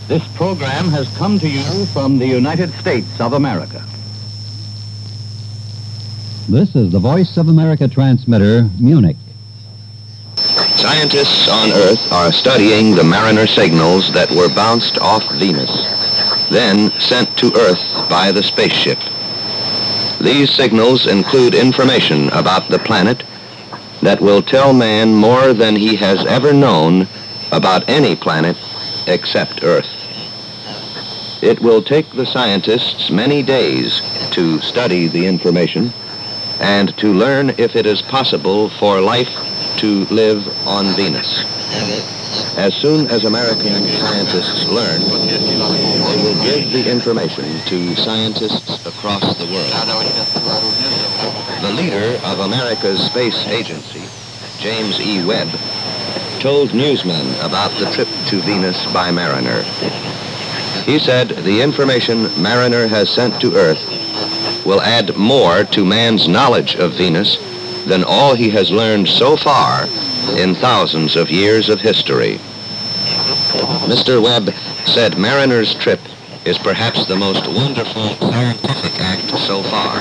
This program has come to you from the United States of America. This is the Voice of America transmitter, Munich. Scientists on Earth are studying the Mariner signals that were bounced off Venus, then sent to Earth by the spaceship. These signals include information about the planet that will tell man more than he has ever known about any planet except Earth. It will take the scientists many days to study the information and to learn if it is possible for life to live on Venus. As soon as American scientists learn, they will give the information to scientists across the world. The leader of America's space agency, James E. Webb, told newsmen about the trip to Venus by Mariner. He said the information Mariner has sent to Earth will add more to man's knowledge of Venus than all he has learned so far in thousands of years of history. Mr. Webb said Mariner's trip is perhaps the most wonderful scientific act so far.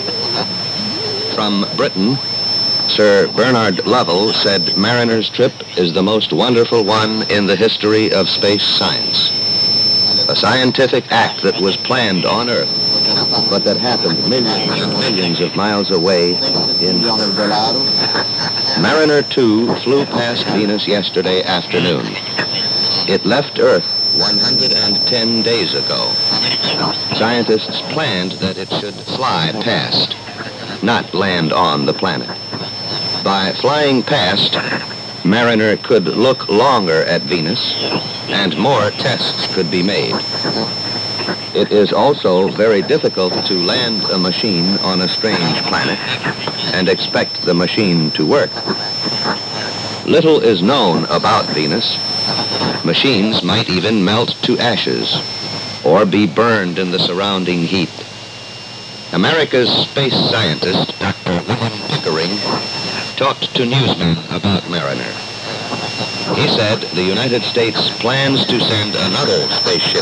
From Britain, Sir Bernard Lovell said Mariner's trip is the most wonderful one in the history of space science. A scientific act that was planned on Earth, but that happened millions and millions of miles away in Mariner 2 flew past Venus yesterday afternoon. It left Earth 110 days ago. Scientists planned that it should fly past, not land on the planet. By flying past, Mariner could look longer at Venus, and more tests could be made. It is also very difficult to land a machine on a strange planet and expect the machine to work. Little is known about Venus. Machines might even melt to ashes or be burned in the surrounding heat. America's space scientist, Dr. William Pickering, talked to newsmen about Mariner. He said the United States plans to send another spaceship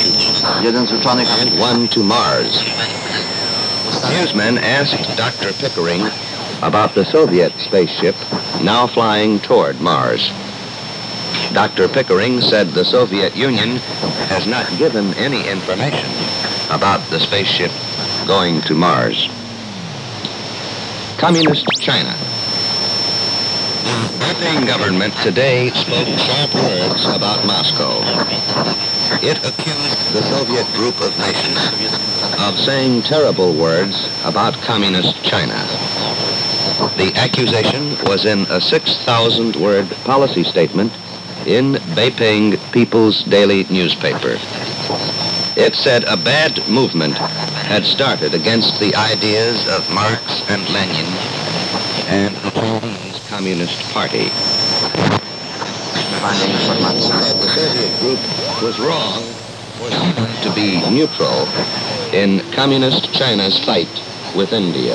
and one to Mars. Newsmen asked Dr. Pickering about the Soviet spaceship now flying toward Mars. Dr. Pickering said the Soviet Union has not given any information about the spaceship going to Mars. Communist China. The Beijing government today spoke sharp words about Moscow. It accused the Soviet group of nations of saying terrible words about Communist China. The accusation was in a 6,000-word policy statement in Beiping People's Daily newspaper. It said a bad movement had started against the ideas of Marx and Lenin and the Chinese Communist Party. The Soviet group was wrong for seeming to be neutral in Communist China's fight with India.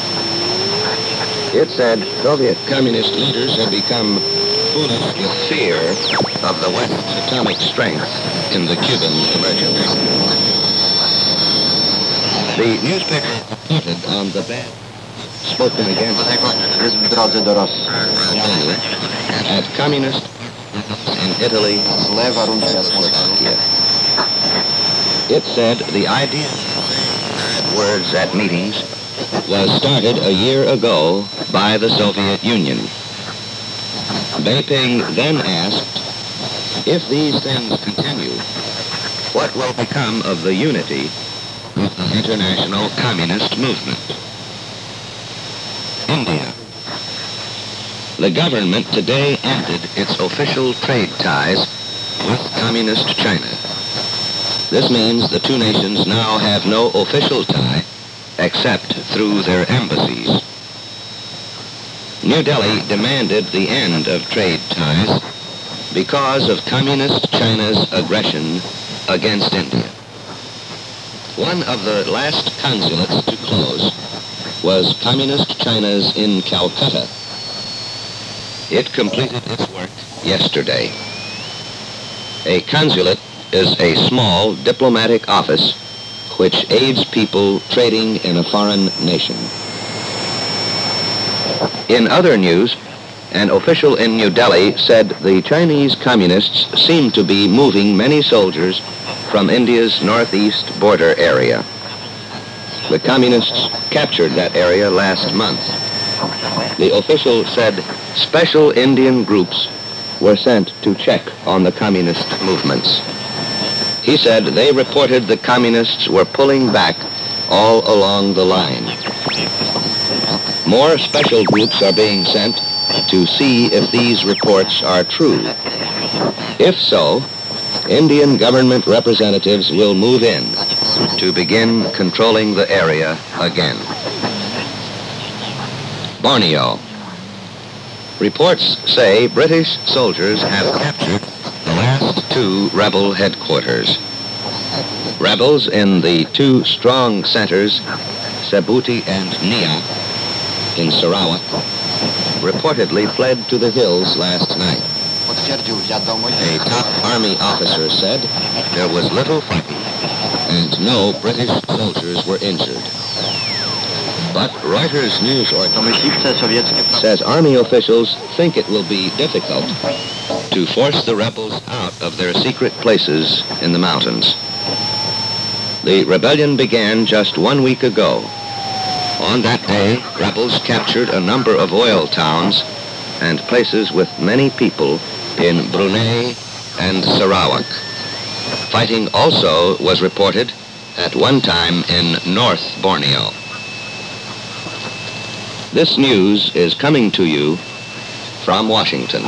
It said Soviet communist leaders had become foolish with fear of the West's atomic strength in the Cuban emergency. The newspaper reported on the bad spoken against at communist in Italy and Slovakia. It said the idea of words at meetings was started a year ago by the Soviet Union. Beiping then asked, if these things continue, what will become of the unity of the international communist movement? India. The government today ended its official trade ties with Communist China. This means the two nations now have no official tie except through their embassies. New Delhi demanded the end of trade ties because of Communist China's aggression against India. One of the last consulates to close was Communist China's in Calcutta. It completed its work yesterday. A consulate is a small diplomatic office which aids people trading in a foreign nation. In other news, an official in New Delhi said the Chinese communists seem to be moving many soldiers from India's northeast border area. The communists captured that area last month. The official said special Indian groups were sent to check on the communist movements. He said they reported the communists were pulling back all along the line. More special groups are being sent to see if these reports are true. If so, Indian government representatives will move in to begin controlling the area again. Borneo. Reports say British soldiers have captured the last two rebel headquarters. Rebels in the two strong centers, Sebuti and Nia, in Sarawak, reportedly fled to the hills last night. A top army officer said there was little fighting and no British soldiers were injured. But Reuters news organization says army officials think it will be difficult to force the rebels out of their secret places in the mountains. The rebellion began just 1 week ago. On that day, rebels captured a number of oil towns and places with many people in Brunei and Sarawak. Fighting also was reported at one time in North Borneo. This news is coming to you from Washington.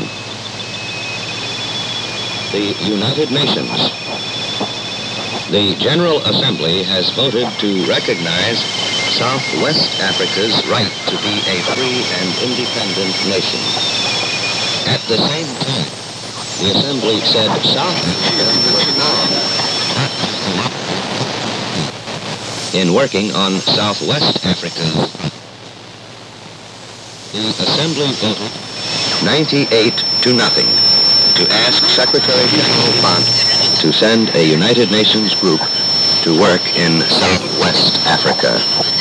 The United Nations. The General Assembly has voted to recognize Southwest Africa's right to be a free and independent nation. At the same time, the Assembly said South Africa in working on Southwest Africa's. The Assembly voted 98-0 to ask Secretary General Font to send a United Nations group to work in Southwest Africa.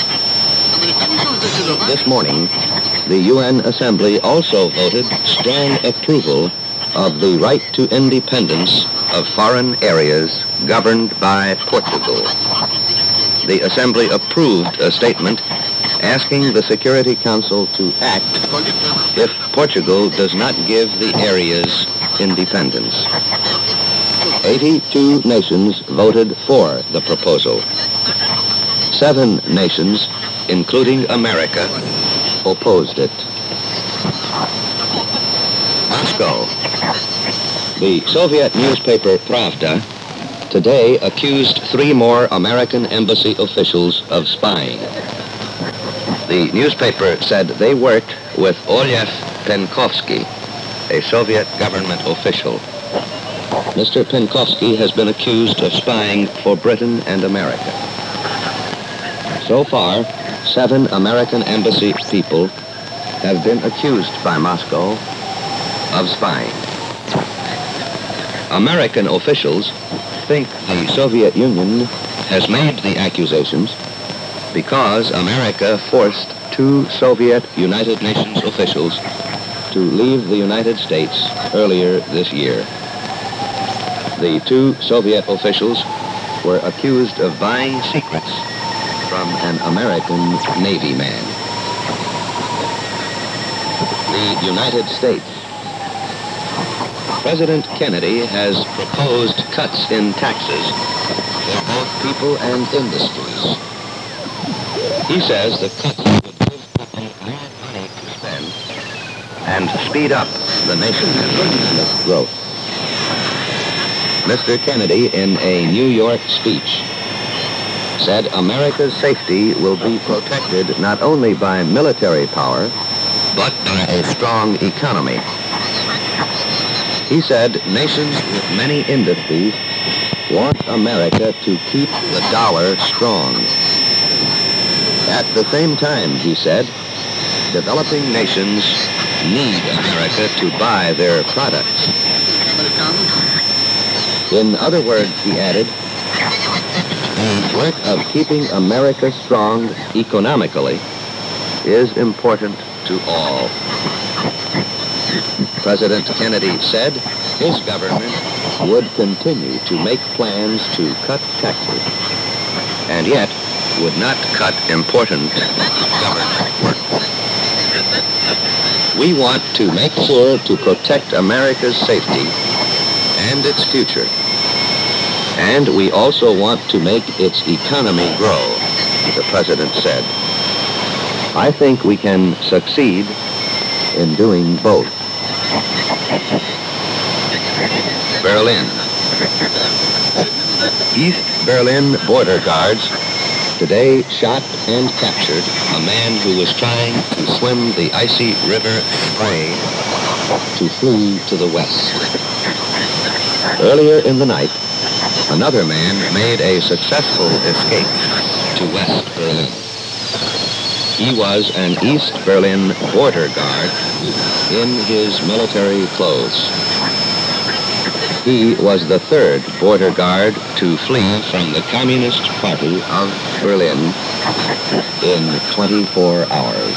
This morning, the UN Assembly also voted strong approval of the right to independence of foreign areas governed by Portugal. The Assembly approved a statement asking the Security Council to act if Portugal does not give the areas independence. 82 nations voted for the proposal. 7 nations, including America, opposed it. Moscow. The Soviet newspaper Pravda today accused 3 more American embassy officials of spying. The newspaper said they worked with Oleg Penkovsky, a Soviet government official. Mr. Penkovsky has been accused of spying for Britain and America. So far, 7 American embassy people have been accused by Moscow of spying. American officials think the Soviet Union has made the accusations because America forced 2 Soviet United Nations officials to leave the United States earlier this year. The 2 Soviet officials were accused of buying secrets from an American Navy man. The United States. President Kennedy has proposed cuts in taxes for both people and industries. He says the cuts would give people more money to spend and speed up the nation's economic growth. Mr. Kennedy, in a New York speech, said America's safety will be protected not only by military power, but by a strong economy. He said nations with many industries want America to keep the dollar strong. At the same time, he said, developing nations need America to buy their products. In other words, he added, the work of keeping America strong economically is important to all. President Kennedy said his government would continue to make plans to cut taxes, and yet would not cut important government work. We want to make sure to protect America's safety and its future. And we also want to make its economy grow, the president said. I think we can succeed in doing both. Berlin. East Berlin border guards today shot and captured a man who was trying to swim the icy river Spree to flee to the west. Earlier in the night, another man made a successful escape to West Berlin. He was an East Berlin border guard in his military clothes. He was the third border guard to flee from the Communist Party of Berlin in 24 hours.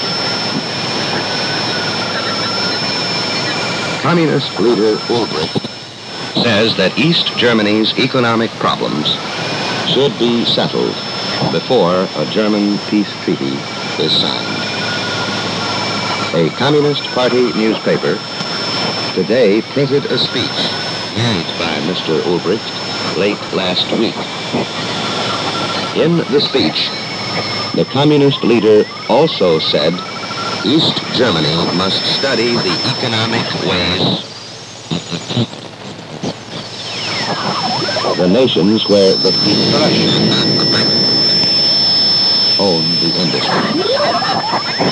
Communist leader Ulbricht says that East Germany's economic problems should be settled before a German peace treaty is signed. A Communist Party newspaper today printed a speech made by Mr. Ulbricht late last week. In the speech, the communist leader also said East Germany must study the economic ways of the nations where the Prussians own the industry.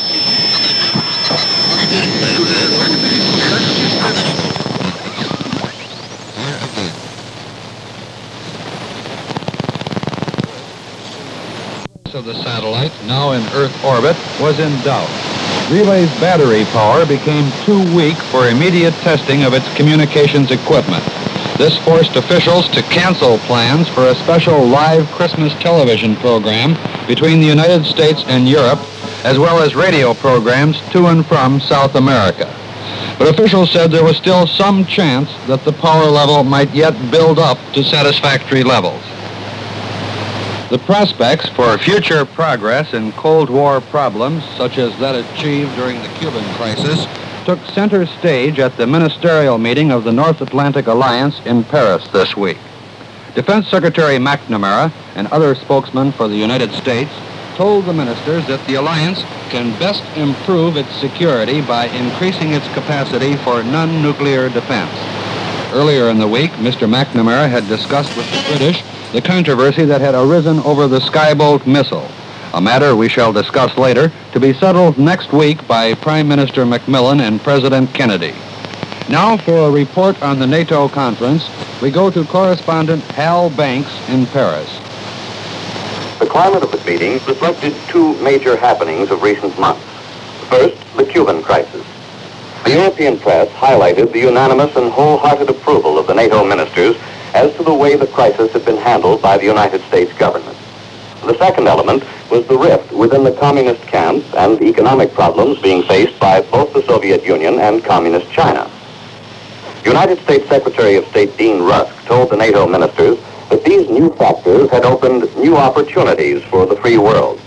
Of the satellite, now in Earth orbit, was in doubt. Relay's battery power became too weak for immediate testing of its communications equipment. This forced officials to cancel plans for a special live Christmas television program between the United States and Europe, as well as radio programs to and from South America. But officials said there was still some chance that the power level might yet build up to satisfactory levels. The prospects for future progress in Cold War problems, such as that achieved during the Cuban crisis, took center stage at the ministerial meeting of the North Atlantic Alliance in Paris this week. Defense Secretary McNamara and other spokesmen for the United States told the ministers that the alliance can best improve its security by increasing its capacity for non-nuclear defense. Earlier in the week, Mr. McNamara had discussed with the British the controversy that had arisen over the Skybolt missile, a matter we shall discuss later, to be settled next week by Prime Minister Macmillan and President Kennedy. Now for a report on the NATO conference, we go to correspondent Hal Banks in Paris. The climate of the meeting reflected two major happenings of recent months. First, the Cuban crisis. The European press highlighted the unanimous and wholehearted approval of the NATO ministers as to the way the crisis had been handled by the United States government. The second element was the rift within the communist camp and economic problems being faced by both the Soviet Union and communist China. United States Secretary of State Dean Rusk told the NATO ministers that these new factors had opened new opportunities for the free world.